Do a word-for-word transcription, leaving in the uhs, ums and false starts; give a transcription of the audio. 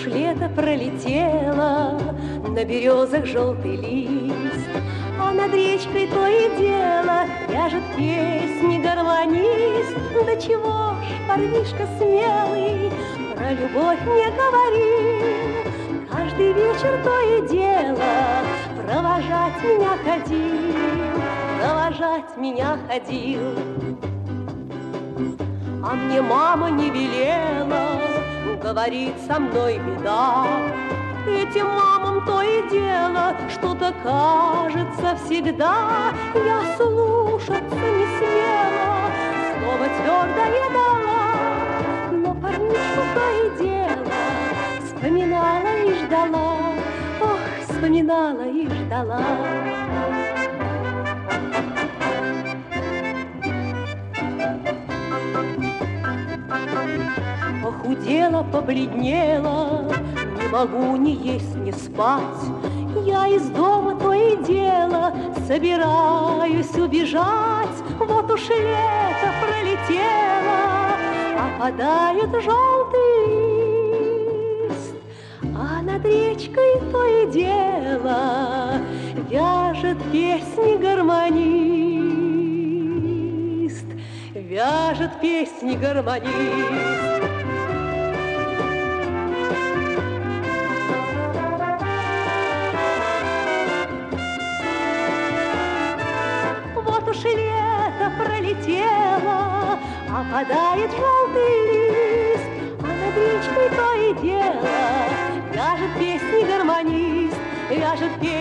лето пролетело, на березах желтый лист, а над речкой то и дело вяжет песни гармонист. Да чего ж, парнишка смелый, про любовь не говорил, каждый вечер то и дело провожать меня ходил, провожать меня ходил. А мне мама не велела, говорит, со мной беда. Этим мамам то и дело что-то кажется всегда. Я слушаться не смела, слово твердое дала, но парнишку то и дело вспоминала и ждала. Ох, вспоминала и ждала. Похудела, побледнела, не могу ни есть, ни спать. Я из дома то и дело собираюсь убежать. Вот уж лето пролетело, опадает желтый лист, а над речкой то и дело вяжет песни гармонист, вяжет песни гармонист. Вот уж лето пролетело, опадает желтый лист, а над речкой то и дело вяжет песни гармонист, вяжет песни.